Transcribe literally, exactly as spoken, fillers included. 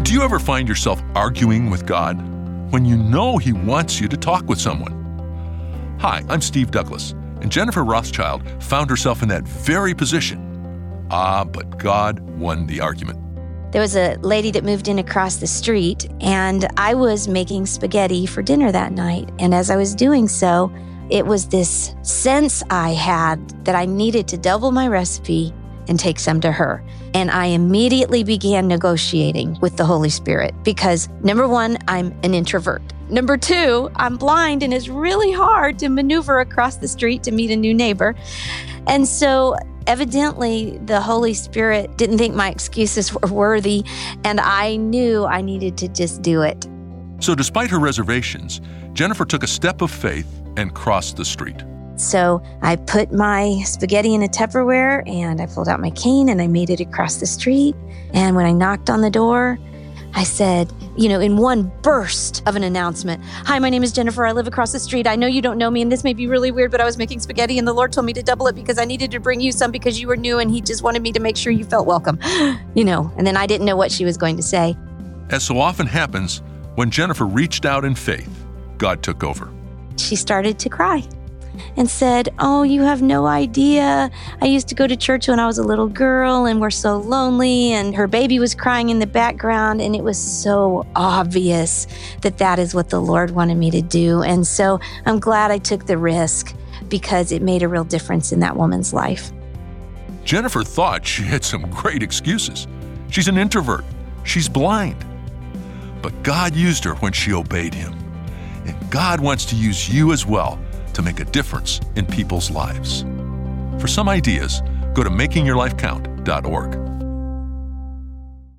Do you ever find yourself arguing with God when you know He wants you to talk with someone? Hi, I'm Steve Douglas, and Jennifer Rothschild found herself in that very position. Ah, but God won the argument. There was a lady that moved in across the street, and I was making spaghetti for dinner that night. And as I was doing so, it was this sense I had that I needed to double my recipe and take some to her. And I immediately began negotiating with the Holy Spirit because, number one, I'm an introvert. Number two, I'm blind and it's really hard to maneuver across the street to meet a new neighbor. And so evidently the Holy Spirit didn't think my excuses were worthy, and I knew I needed to just do it. So despite her reservations, Jennifer took a step of faith and crossed the street. So I put my spaghetti in a Tupperware and I pulled out my cane and I made it across the street. And when I knocked on the door, I said, you know, in one burst of an announcement, "Hi, my name is Jennifer. I live across the street. I know you don't know me and this may be really weird, but I was making spaghetti and the Lord told me to double it because I needed to bring you some because you were new and He just wanted me to make sure you felt welcome." You know, and then I didn't know what she was going to say. As so often happens, when Jennifer reached out in faith, God took over. She started to cry and said, "Oh, you have no idea. I used to go to church when I was a little girl and we're so lonely." And her baby was crying in the background. And it was so obvious that that is what the Lord wanted me to do. And so I'm glad I took the risk because it made a real difference in that woman's life. Jennifer thought she had some great excuses. She's an introvert. She's blind. But God used her when she obeyed Him. And God wants to use you as well to make a difference in people's lives. For some ideas, go to making your life count dot org.